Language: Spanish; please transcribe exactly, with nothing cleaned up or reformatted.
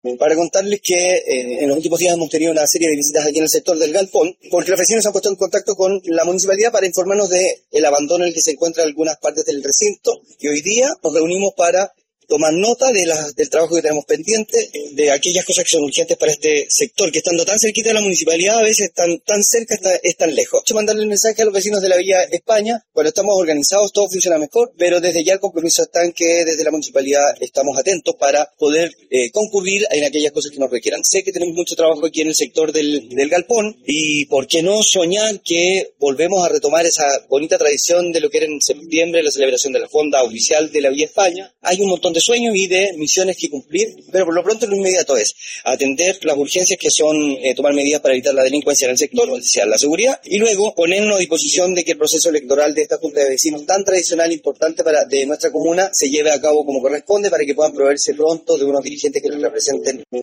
Para contarles que eh, en los últimos días hemos tenido una serie de visitas aquí en el sector del Galpón, porque los vecinos se han puesto en contacto con la municipalidad para informarnos de el abandono en el que se encuentran algunas partes del recinto, y hoy día nos reunimos para tomar nota de la, del trabajo que tenemos pendiente, de aquellas cosas que son urgentes para este sector, que estando tan cerquita de la municipalidad, a veces tan, tan cerca, está, es tan lejos. Quiero mandarle un mensaje a los vecinos de la Villa España. Cuando estamos organizados todo funciona mejor, pero desde ya el compromiso está en que desde la municipalidad estamos atentos para poder eh, concurrir en aquellas cosas que nos requieran. Sé que tenemos mucho trabajo aquí en el sector del, del Galpón, y por qué no soñar que volvemos a retomar esa bonita tradición de lo que era en septiembre, la celebración de la fonda oficial de la Villa España. Hay un montón de sueños y de misiones que cumplir, pero por lo pronto lo inmediato es atender las urgencias que son eh, tomar medidas para evitar la delincuencia en el sector, o sea, la seguridad, y luego ponernos a disposición de que el proceso electoral de esta Junta de Vecinos tan tradicional e importante para de nuestra comuna se lleve a cabo como corresponde, para que puedan proveerse pronto de unos dirigentes que los representen.